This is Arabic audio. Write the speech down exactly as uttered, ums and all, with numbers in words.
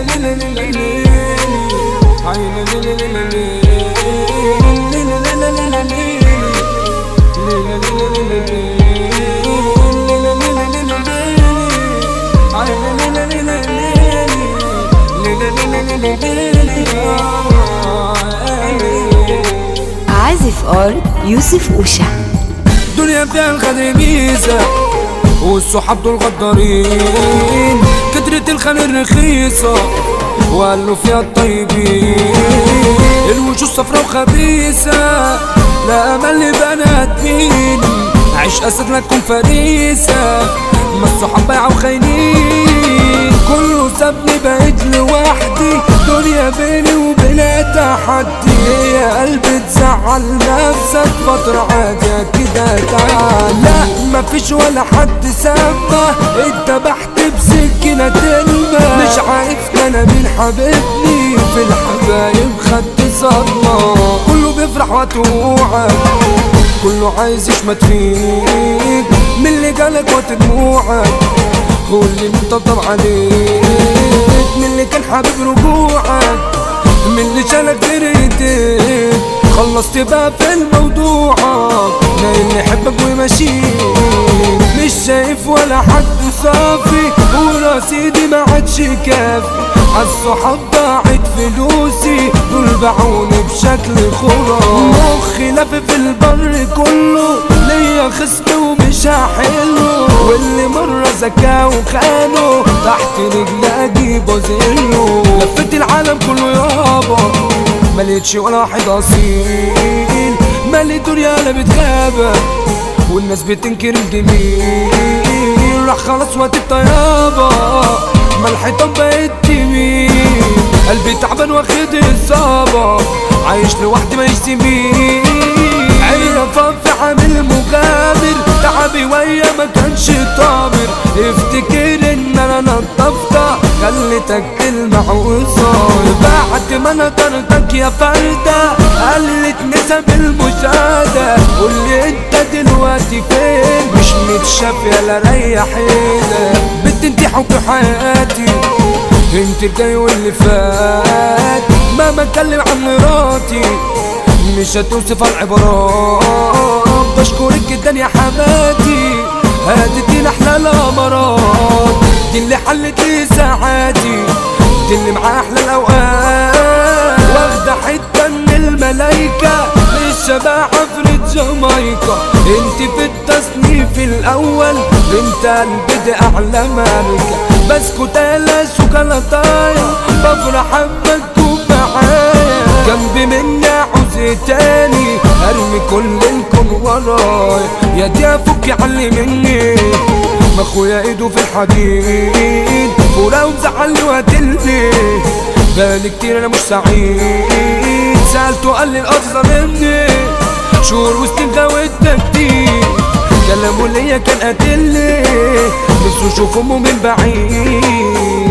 عازف آر يوسف أوشا. دنيا فيها الغدر ميزة والصحاب دول غدارين، كترة الخان الرخيصة وقالوا فيها الطيبين، الوجوه صفرا وخبيثة لا أمل لبنات مين، عيش أسد لكم فريسة ما الصحاب بايعة وخاينين، كله سابني بقيت لوحدي، دنيا بيني وبينها تحدي، هي قلبي تزعل نفسك فترة عادية كده تعال، لا مفيش ولا حد سابه اتبحت بسكينة تلمة، مش عارف انا مين حبيبني في الحبايب خدت صدمة، كله بيفرح وتوعك كله عايز يشمت فيك من اللي جالك وقت دموعك، قول لي انت طب عليك من اللي كان حبيب رجوعك، من اللي شالك جريتك خلصت بقى في الموضوع، لا اللي يحبك ويمشيك مش شايف ولا حد صافي، ورصيدي ما عادش كافي، عالصحاب ضاعت فلوسي دول باعوني بشكل خرافي، مخي لف في البر كله ليا خصم ومش هحله، واللي مرة زكاه وخانه تحت رجلي اجيبه زله، لفيت العالم كله يابا ملقتش ولا واحد اصيل، مالي دنيا لا بتغابة والناس بتنكر الجميل، راح خلاص وقت الطيابة ما الحيطان بقت تميل، قلبي تعبان واخد اصابة عايش لوحدي ماليش زميل، عيني في عامل مغامر تعبي ويا ما كانش طامر، افتكر ان انا نضفتها خليتك تلمع وصار، بعد ما نطرتك يا فردة قلت نسب المشاهدة، قولي انت دلوقتي فين مش متشاف يلا ريح ايدك، بنت انتي حب حياتي انت الجاي واللي فات، مهما اتكلم عن مراتي مش هتوصف العبارات، بشكرك جدا يا حماتي هديتيني احلى الامارات، دي اللي حلت لي ساعاتي، دي اللي معاه احلى الاوقات، واخده حته من الملايكه مش شبه عفرة جامايكا، انت في التصنيف الاول بنت قلبي دي اعلى ماركه، بسكوت على شوكولاتايه بفرح اما تكون معايا، جنبي مني عاوز تاني ارمي كل الكون ورايا، يا دي افك علي مني ما اخويا ايده في الحديد، ولو مزعلني وقتلني بقالي كتير انا مش سعيد، سألته قال لي القصة مني شهور وسنين غاوتنا كتير، كلامه ليا كان قاتلني نفسه يشوف امه من بعيد.